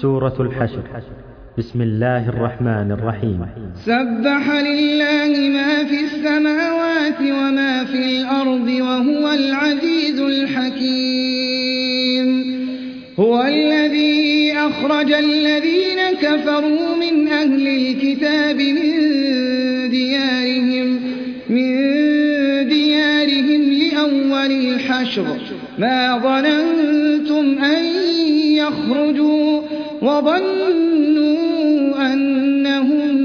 سورة الحشر. بسم الله الرحمن الرحيم. سبح لله ما في السماوات وما في الأرض وهو العزيز الحكيم. هو الذي أخرج الذين كفروا من أهل الكتاب من ديارهم لأول الحشر ما ظننتم أن يخرجوا وظنوا أنهم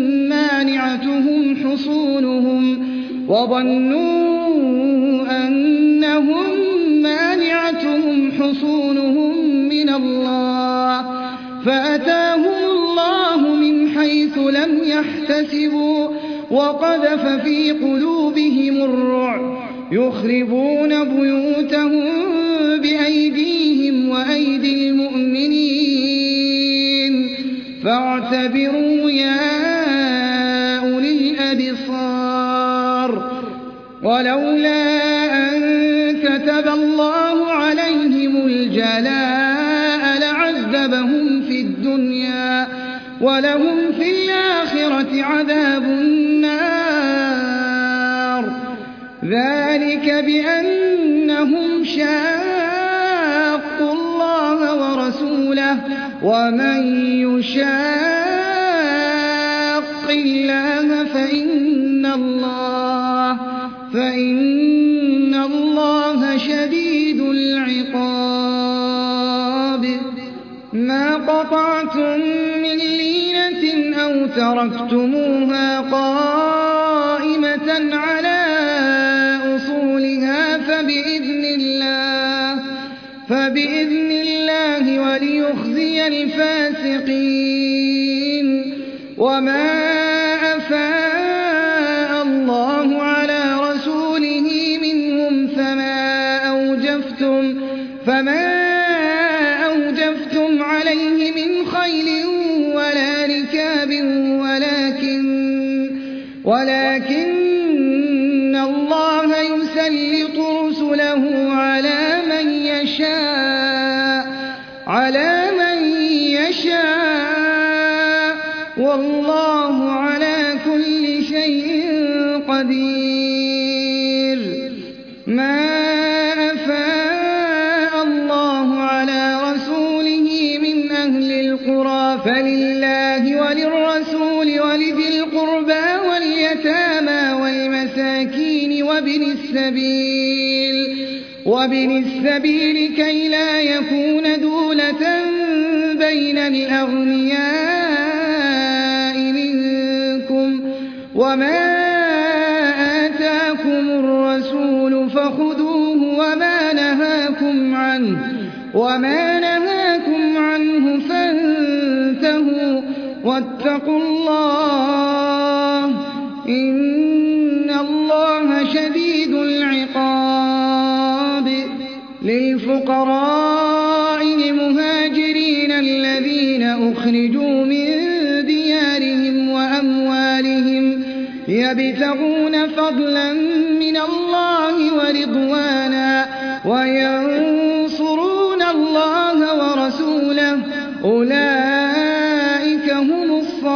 مانعتهم حصونهم من الله فأتاهم الله من حيث لم يحتسبوا وقذف في قلوبهم الرعب يخربون بيوتهم بأيديهم وأيدي المؤمنين فاعتبروا يا أولي الأبصار. ولولا أن كتب الله عليهم الجلاء لعذبهم في الدنيا ولهم في الآخرة عذاب النار. ذلك بأنهم شاقوا الله ورسوله ومن يشاق الله فإن الله شديد العقاب. ما قطعتم من لينة أو تركتموها قائمة على أصولها فبإذن الله وليخزي الفاسقين. وما أفاء الله على رسوله منهم فما أوجفتم عليه من خيل ولا ركاب ولكن الله يسلط رسله على من يشاء والله على كل شيء قدير. ما أفاء الله على رسوله من أهل القرى فلله وللرسول ولذي القربى واليتامى والمساكين وابن السبيل كي لا يكون دولة بين الأغنياء منكم. وما آتاكم الرسول فخذوه وما نهاكم عنه فانتهوا واتقوا الله إن الله شديد العقاب. للفقراء المهاجرين الذين أخرجوا من ديارهم وأموالهم يبتغون فضلا من الله ورضوانا وينصرون الله ورسوله أولئك هم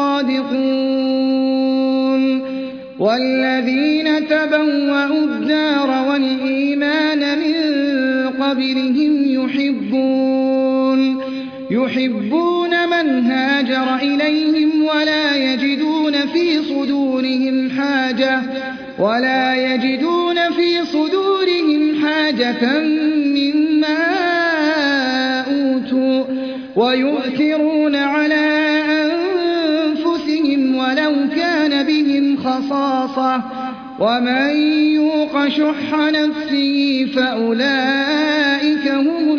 الصادقون. والذين تبوأوا الدار والإيمان من قبلهم يحبون من هاجر إليهم ولا يجدون في صدورهم حاجة مما أوتوا ويؤثرون على أنفسهم ولو كان بهم خصاصة ومن يوق شح نفسه فأولئك هم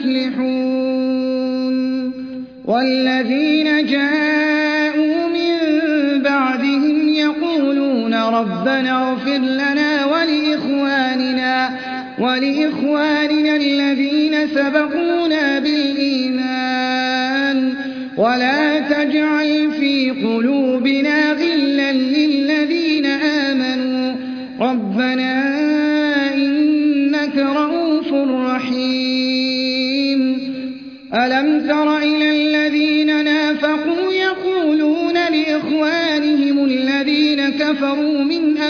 المفلحون. والذين جاءوا من بعدهم يقولون ربنا اغفر لنا ولإخواننا الذين سبقونا بالإيمان ولا تجعل في قلوبنا غلا للذين آمنوا ربنا إنك رؤوف رحيم. ألم تر إلى الذين لإخوانهم الذين كفروا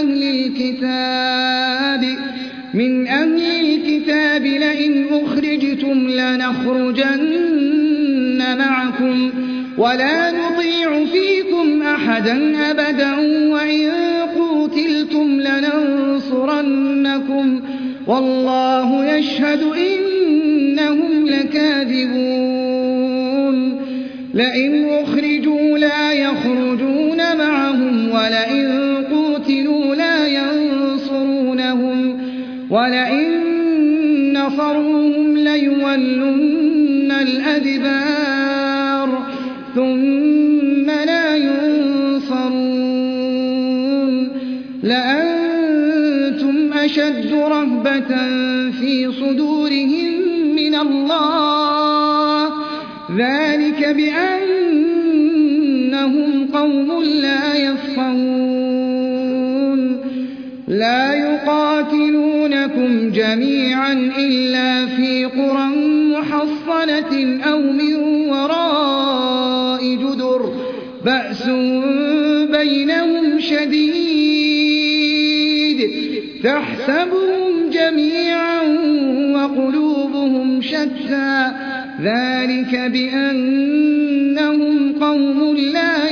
من أهل الكتاب لئن أخرجتم لنخرجن معكم ولا نطيع فيكم أحدا أبدا وإن قوتلتم لننصرنكم والله يشهد إنهم لكاذبون لئن أخرجوا لا يخرجون معهم ولئن قوتلوا لا ينصرونهم ولئن نصروهم ليولن الأدبار ثم لا ينصرون لأنتم أشد رهبة في صدورهم من الله ذلك بأنهم قوم لا يفقهون لا يقاتلونكم جميعا إلا في قرى محصنة أو من وراء جدر بأس بينهم شديد تحسبهم جميعا وقلوبهم شتى ذلك بأنهم قوم لا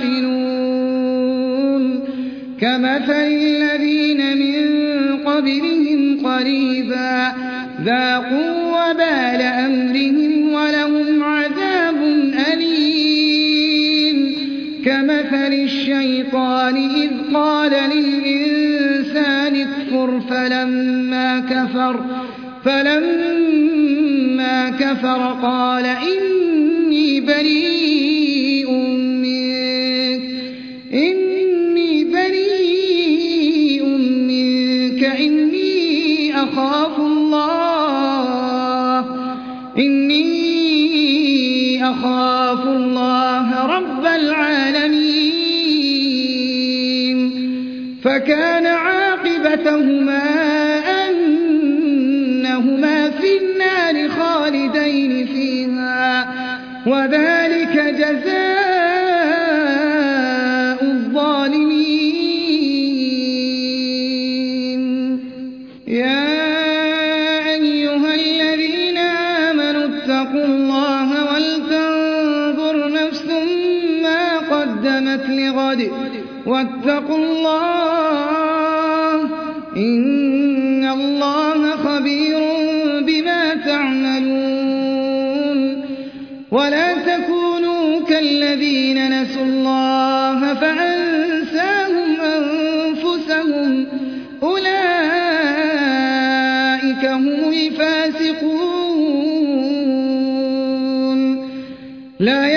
يعقلون كمثل الذين من قبلهم قريبا ذاقوا وبال أمرهم ولهم عذاب أليم كمثل الشيطان إذ قال للإنسان اكفر فلما كفر قال إني بريء منك إني أخاف الله رب العالمين فكان عاقبتهما أنهما في النار خالدين فيها وذلك جزاء الظالمين يا أيها الذين آمنوا اتقوا الله ولتنظر نفس ما قدمت لغد واتقوا الله إن الله خبير بما تعملون ولا تكونوا كالذين نسوا الله فأنساهم أنفسهم أولئك هم الفاسقون لا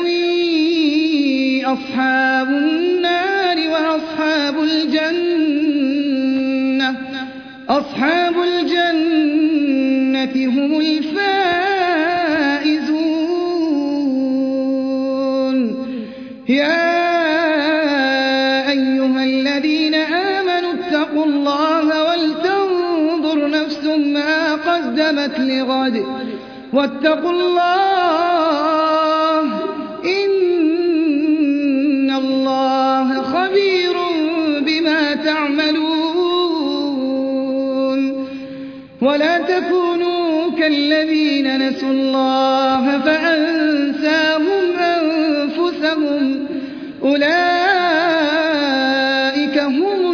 يستوي أصحاب النار وأصحاب الجنة أصحاب الجنة هم الفائزون يا أيها الذين آمنوا اتقوا الله ولتنظر نفس ما قدمت لغد واتقوا الله إن الله خبير بما تعملون ولا تكونوا كالذين نسوا الله فأنساهم أنفسهم أولئك هم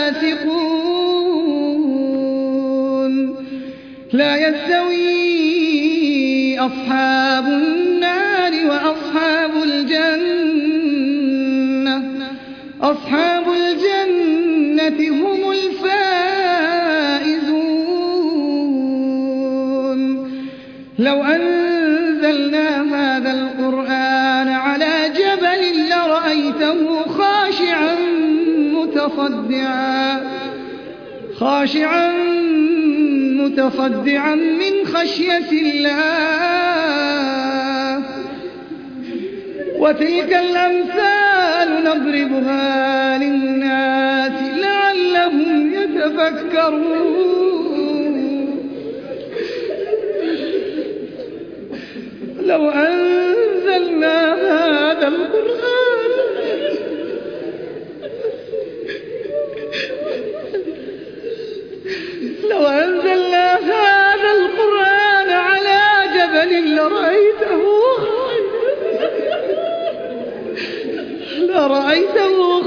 الفاسقون لا يستوي أصحاب النار وأصحاب الجنة أصحاب الجنة هم الفائزون لو أنزلنا هذا القرآن على جبل لرأيته خاشعا متصدعا من خشية الله وتلك الأمثال نضربها للناس لعلهم يتفكرون لو أنزلنا هذا القرآن لرأيته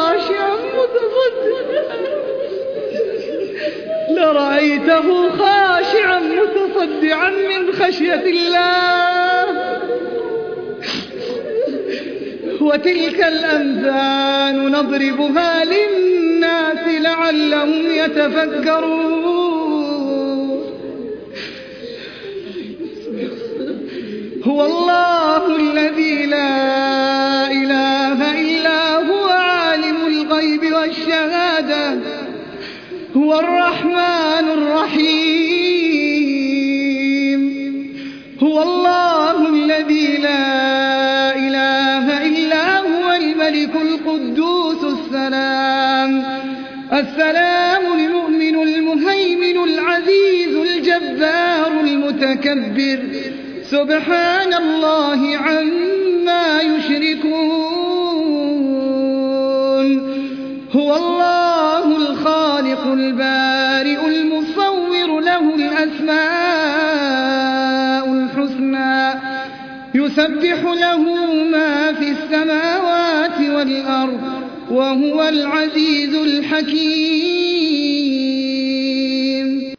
خاشعا متصدعا من خشية الله. وتلك الأمثال نضربها للناس لعلهم يتفكرون. هو الله الذي لا إله إلا هو عالم الغيب والشهادة هو الرحمن الرحيم. هو الله الذي لا إله إلا هو الملك القدوس السلام المؤمن المهيمن العزيز الجبار المتكبر سبحان الله عما يشركون. هو الله الخالق البارئ المصور له الأسماء الحسنى يسبح له ما في السماوات والأرض وهو العزيز الحكيم.